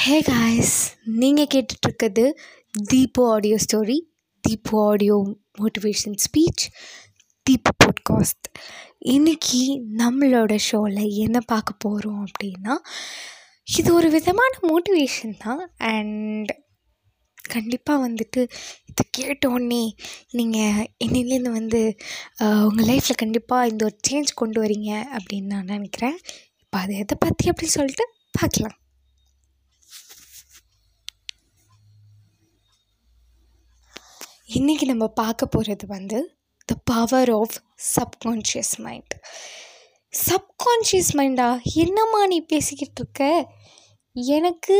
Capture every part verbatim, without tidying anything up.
ஹே guys, நீங்கள் கேட்டுட்ருக்கிறது Deepu audio story, Deepu audio motivation speech, Deepu podcast. இன்றைக்கி நம்மளோட ஷோவில் என்ன பார்க்க போகிறோம் அப்படின்னா, இது ஒரு விதமான மோட்டிவேஷன் தான். அண்ட் கண்டிப்பாக வந்துட்டு இது கேட்டோடனே நீங்கள் இன்னிலேருந்து வந்து உங்கள் லைஃப்பில் கண்டிப்பாக இந்த ஒரு சேஞ்ச் கொண்டு வரீங்க அப்படின்னு நான் நினைக்கிறேன். இப்போ அதை எதை பற்றி அப்படின்னு சொல்லிட்டு பார்க்கலாம். இன்றைக்கி நம்ம பார்க்க போகிறது வந்து the power of subconscious mind. Subconscious மைண்டா? என்னம்மா நீ பேசிக்கிட்டு இருக்க? எனக்கு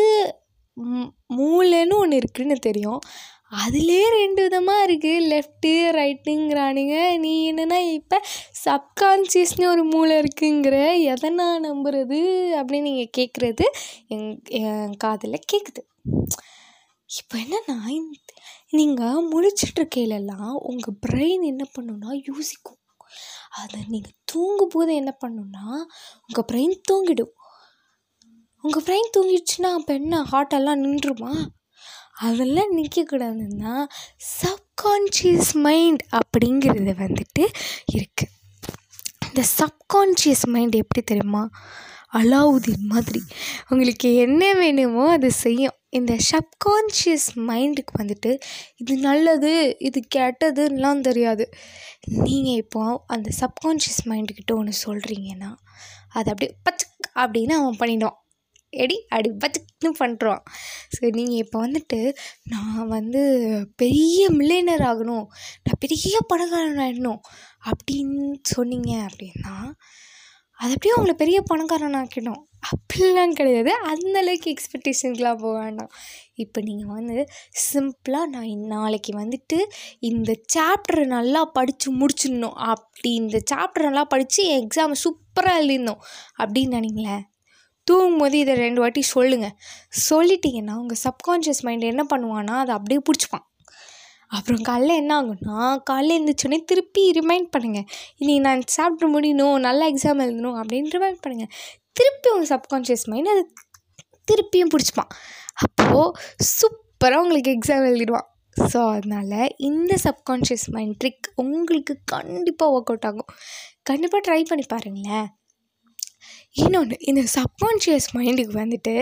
மூளைன்னு ஒன்று இருக்குதுன்னு தெரியும். அதிலே ரெண்டு விதமாக இருக்குது, லெஃப்ட்டு ரைட்டுங்கிறானுங்க. நீ என்னென்னா இப்போ சப்கான்ஷியஸ்னு ஒரு மூளை இருக்குங்கிற, எதை நான் நம்புறது அப்படின்னு நீங்கள் கேட்குறது எங் என் காதில் கேட்குது. இப்போ என்னென்னா, நீங்கள் முழிச்சிட்ருக்கையிலலாம் உங்கள் பிரெயின் என்ன பண்ணுன்னா யோசிக்கும். அதை நீங்கள் தூங்கும்போது என்ன பண்ணுன்னா உங்கள் பிரெயின் தூங்கிடும். உங்கள் பிரெயின் தூங்கிடுச்சுன்னா அப்போ என்ன, ஹார்ட்டெல்லாம் நின்றுமா? அதெல்லாம் நிற்கக்கூடாதுன்னா சப்கான்ஷியஸ் மைண்ட் அப்படிங்கிறது வந்துட்டு இருக்குது. இந்த சப்கான்ஷியஸ் மைண்ட் எப்படி தெரியுமா? அலாவுதீன் மாதிரி உங்களுக்கு என்ன வேணுமோ அது செய்யும். இந்த சப்கான்ஷியஸ் மைண்டுக்கு வந்துட்டு இது நல்லது இது கெட்டதுன்னெலாம் தெரியாது. நீங்கள் இப்போ அந்த சப்கான்ஷியஸ் மைண்டுக்கிட்ட ஒன்று சொல்கிறீங்கன்னா அது அப்படியே பச்சக் அப்படின்னு அவன் பண்ணிடுவான். எடி அப்படி பச்சக்குன்னு பண்ணுறான். ஸோ நீங்கள் இப்போ வந்துட்டு நான் வந்து பெரிய மில்லியனர் ஆகணும், நான் பெரிய பணக்காரன் ஆகிடணும் அப்படின்னு சொன்னீங்க அப்படின்னா அது அப்படியே உங்களை பெரிய பணக்காரன் ஆக்கிடும். அப்படிலாம் கிடையாது. அந்தளவுக்கு எக்ஸ்பெக்டேஷனுக்குலாம் போக வேண்டாம். இப்போ நீங்கள் வந்து சிம்பிளாக நான் நாளைக்கு வந்துட்டு இந்த சாப்டரை நல்லா படித்து முடிச்சிடணும், அப்படி இந்த சாப்டர் நல்லா படித்து என் எக்ஸாமை சூப்பராக எழுதிடணும் அப்படின்னு நினைங்களேன். தூங்கும்போது இதை ரெண்டு வாட்டி சொல்லுங்கள். சொல்லிட்டீங்கன்னா உங்கள் சப்கான்ஷியஸ் மைண்ட் என்ன பண்ணுவான்னா அதை அப்படியே பிடிச்சிப்பான். அப்புறம் காலைல என்ன ஆகும்னா, காலைல எழுந்திரிச்சோடனே திருப்பி ரிமைண்ட் பண்ணுங்கள், இன்றைக்கி நான் சாப்பிட்டு முடியணும், நல்லா எக்ஸாம் எழுதணும் அப்படின்னு ரிமைண்ட் பண்ணுங்கள். திருப்பி உங்கள் சப்கான்ஷியஸ் மைண்ட் அது திருப்பியும் பிடிச்சிப்பான். அப்போது சூப்பராக உங்களுக்கு எக்ஸாம் எழுதிடுவான். ஸோ அதனால் இந்த சப்கான்ஷியஸ் மைண்ட் ட்ரிக் உங்களுக்கு கண்டிப்பாக ஒர்க் அவுட் ஆகும். கண்டிப்பாக ட்ரை பண்ணி பாருங்களேன். இன்னொன்று, இந்த சப்கான்ஷியஸ் மைண்டுக்கு வந்துட்டு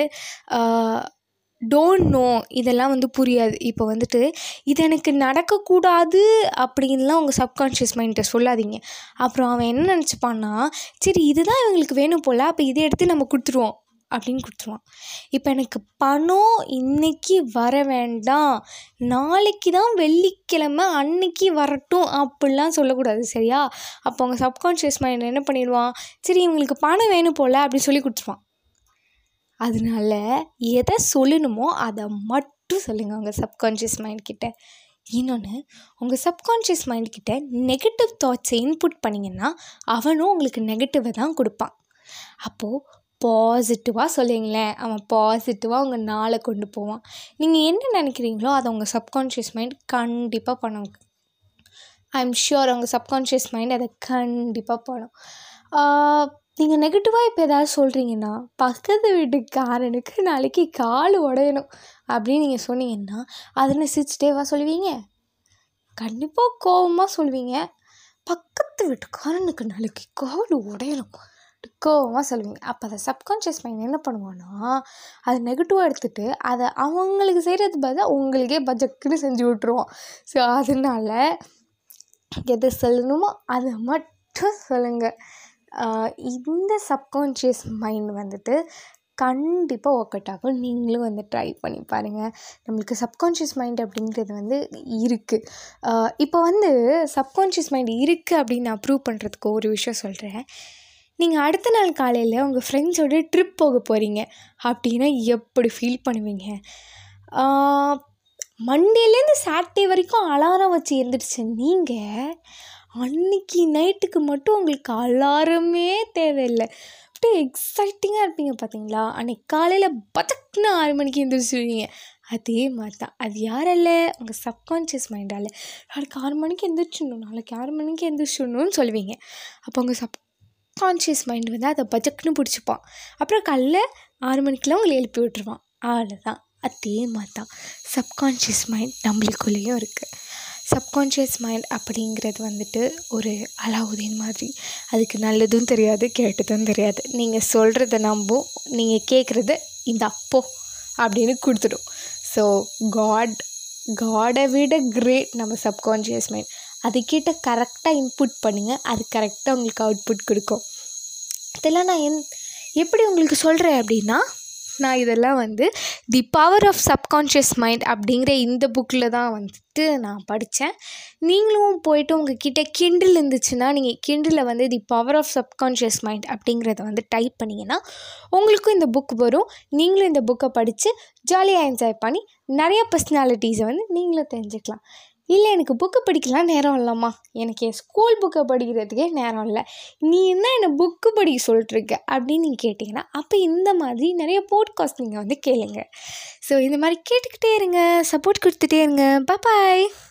டோன்ட் நோ இதெல்லாம் வந்து புரியாது. இப்போ வந்துட்டு இது எனக்கு நடக்கக்கூடாது அப்படின்லாம் உங்கள் சப்கான்ஷியஸ் மைண்ட்டை சொல்லாதீங்க. அப்புறம் அவன் என்ன நினச்சிப்பான்னா, சரி இதுதான் இவங்களுக்கு வேணும் போல், அப்போ இதை எடுத்து நம்ம கொடுத்துருவோம் அப்படின்னு கொடுத்துருவான். இப்போ எனக்கு பணம் இன்றைக்கி வர வேண்டாம், நாளைக்கு தான் வெள்ளிக்கிழமை அன்னைக்கு வரட்டும் அப்படிலாம் சொல்லக்கூடாது, சரியா? அப்போ உங்கள் சப்கான்ஷியஸ் மைண்ட் என்ன பண்ணிடுவான், சரி இவங்களுக்கு பணம் வேணும் போல் அப்படின்னு சொல்லி கொடுத்துருவான். அதனால எதை சொல்லணுமோ அதை மட்டும் சொல்லுங்கள் உங்கள் சப்கான்ஷியஸ் மைண்ட்கிட்ட. இன்னொன்று, உங்கள் சப்கான்ஷியஸ் மைண்ட்கிட்ட நெகட்டிவ் தாட்ஸை இன்புட் பண்ணிங்கன்னா அவனும் உங்களுக்கு நெகட்டிவை தான் கொடுப்பான். அப்போது பாசிட்டிவாக சொல்லுங்களேன், அவன் பாசிட்டிவாக உங்கள் நாளை கொண்டு போவான். நீங்கள் என்ன நினைக்கிறீங்களோ அதை உங்கள் சப்கான்ஷியஸ் மைண்ட் கண்டிப்பாக பண்ணும். ஐ எம் ஷுர் உங்கள் சப்கான்ஷியஸ் மைண்ட் அதை கண்டிப்பாக பண்ணும். நீங்கள் நெகட்டிவாக இப்போ ஏதாவது சொல்கிறீங்கன்னா, பக்கத்து வீட்டுக்காரனுக்கு நாளைக்கு கால் உடையணும் அப்படின்னு நீங்கள் சொன்னீங்கன்னா அதுன்னு சிரிச்சிட்டேவா சொல்லுவீங்க? கண்டிப்பாக கோபமாக சொல்லுவீங்க. பக்கத்து வீட்டுக்காரனுக்கு நாளைக்கு கால் உடையணும் கோபமாக சொல்லுவீங்க. அப்போ அதை சப்கான்ஷியஸ் மைண்ட் என்ன பண்ணுவான்னா, அதை நெகட்டிவாக எடுத்துகிட்டு அதை அவங்களுக்கு செய்கிறது பதிலாக உங்களுக்கே பஜக்குன்னு செஞ்சு விட்ருவோம். ஸோ அதனால் எதை சொல்லணுமோ அதை மட்டும் சொல்லுங்கள். இந்த சப்கான்ஷியஸ் மைண்ட் வந்துட்டு கண்டிப்பாக ஒர்க் அவுட் ஆகும். நீங்களும் வந்து ட்ரை பண்ணி பாருங்கள். நம்மளுக்கு சப்கான்ஷியஸ் மைண்ட் அப்படிங்கிறது வந்து இருக்குது. இப்போ வந்து சப்கான்ஷியஸ் மைண்ட் இருக்குது அப்படின்னு நான் ப்ரூவ் பண்ணுறதுக்கு ஒரு விஷயம் சொல்கிறேன். நீங்கள் அடுத்த நாள் காலையில் உங்கள் ஃப்ரெண்ட்ஸோட ட்ரிப் போக போகிறீங்க அப்படின்னா எப்படி ஃபீல் பண்ணுவீங்க? மண்டேலேருந்து சாட்டர்டே வரைக்கும் அலாரம் வச்சு எழுந்திரிச்ச நீங்கள் அன்றைக்கி நைட்டுக்கு மட்டும் உங்களுக்கு அலாரமே தேவையில்லை, அப்படியே எக்ஸைட்டிங்காக இருப்பீங்க பார்த்தீங்களா? அன்றைக்கி காலையில் பச்சக்குன்னு ஆறு மணிக்கு எழுந்திரிச்சிடுவீங்க. அதே மாதிரி தான். அது யாரால்? உங்கள் சப்கான்ஷியஸ் மைண்டால். நாளைக்கு ஆறு மணிக்கு எழுந்திரிச்சிடணும், நாளைக்கு ஆறு மணிக்கு எழுந்திரிச்சிடணும்னு சொல்லுவீங்க. அப்போ உங்கள் சப் கான்ஷியஸ் மைண்ட் வந்து அதை பஜக்குன்னு பிடிச்சிப்பான். அப்புறம் காலைல ஆறு மணிக்கெலாம் உங்களை எழுப்பி விட்டுருவான். அவ்வளோதான். அதே மாதிரி தான் சப்கான்ஷியஸ் மைண்ட் நம்மளுக்குள்ளேயும் இருக்குது. சப்கான்ஷியஸ் மைண்ட் அப்படிங்கிறது வந்துட்டு ஒரு அலாவுதீன் மாதிரி. அதுக்கு நல்லதும் தெரியாது, கெட்டதும் தெரியாது. நீங்கள் சொல்கிறத நம்பும், நீங்கள் கேட்குறத இந்த அப்போ அப்படின்னு கொடுத்துடும். ஸோ காட் காடை விட கிரேட் நம்ம சப்கான்ஷியஸ் மைண்ட். அதுக்கிட்ட கரெக்டாக இன்புட் பண்ணுங்கள், அது கரெக்டாக உங்களுக்கு அவுட்புட் கொடுக்கும். இதெல்லாம் நான் என் எப்படி உங்களுக்கு சொல்கிறேன் அப்படின்னா, நான் இதெல்லாம் வந்து the power of subconscious mind அப்படிங்கிற இந்த புக்கில் தான் வந்துட்டு நான் படித்தேன். நீங்களும் போய்ட்டு உங்கள் கிட்டே கிண்டில் இருந்துச்சுன்னா, நீங்கள் கிண்டில் வந்து the power of subconscious mind அப்படிங்கிறத வந்து டைப் பண்ணிங்கன்னா உங்களுக்கும் இந்த புக் வரும். நீங்களும் இந்த புக்கை படித்து ஜாலியாக என்ஜாய் பண்ணி நிறைய பர்சனாலிட்டிஸை வந்து நீங்களும் தெரிஞ்சுக்கலாம். இல்லை எனக்கு புக்கு படிக்கலாம் நேரம் இல்லைம்மா, எனக்கு என் ஸ்கூல் புக்கை படிக்கிறதுக்கே நேரம் இல்லை, நீ என்ன என்னை புக்கு படிக்க சொல்லிட்டுருக்க அப்படின்னு நீங்கள் கேட்டிங்கன்னா, அப்போ இந்த மாதிரி நிறைய போட்காஸ்ட் நீங்கள் வந்து கேளுங்க. ஸோ இந்த மாதிரி கேட்டுக்கிட்டே இருங்க, சப்போர்ட் கொடுத்துட்டே இருங்க. பாய்.